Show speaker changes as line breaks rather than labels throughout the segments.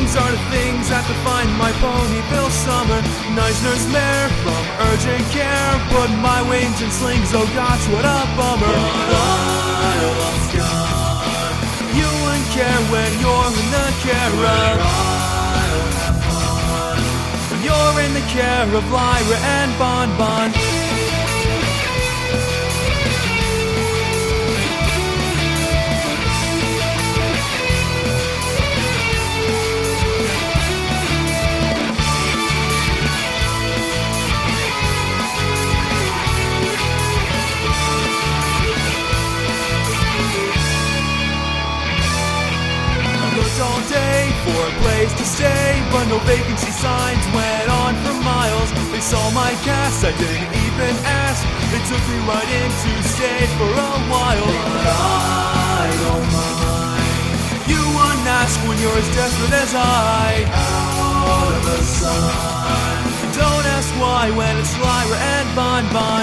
wings are the things that define my Ponyville summer. Nice nurse mare from urgent care, put my wings in slings, oh gosh, what a bummer. But I lost God. You wouldn't care when you're in the care of. I'll have fun when you're in the care of Lyra and Bon Bon. All day for a place to stay, but no vacancy signs went on for miles. They saw my cast, I didn't even ask. They took me right in to stay for a while. But I don't mind. You wouldn't ask when you're as desperate as I. Out of the sun. Don't ask why when it's Lyra and Bon Bon.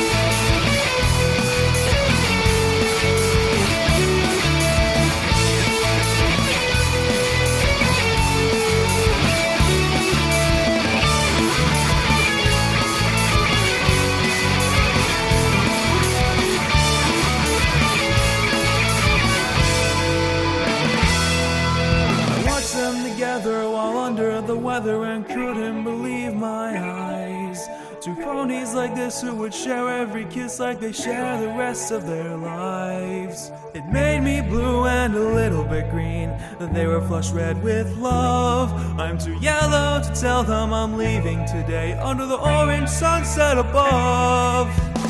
Together while under the weather and couldn't believe my eyes. Two ponies like this who would share every kiss like they share the rest of their lives. It made me blue and a little bit green, that they were flush red with love. I'm too yellow to tell them I'm leaving today under the orange sunset above.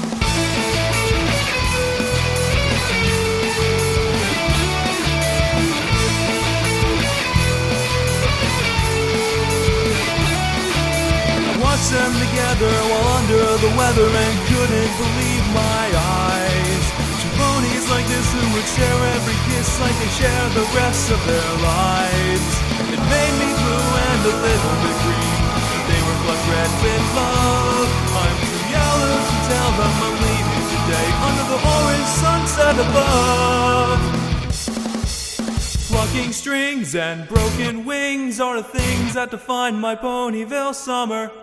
Them together while under the weather and couldn't believe my eyes. Two ponies like this who would share every kiss like they share the rest of their lives. It made me blue and a little bit green, they were flush red with love. I'm too yellow to tell them I'm leaving today under the orange sunset above. Plucking strings and broken wings are the things that define my Ponyville summer.